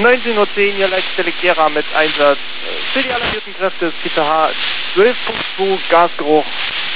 19:10 Uhr, hier leicht Delegera mit Einsatz für die alarmierten Kräfte, TPH 12.2, Gasgeruch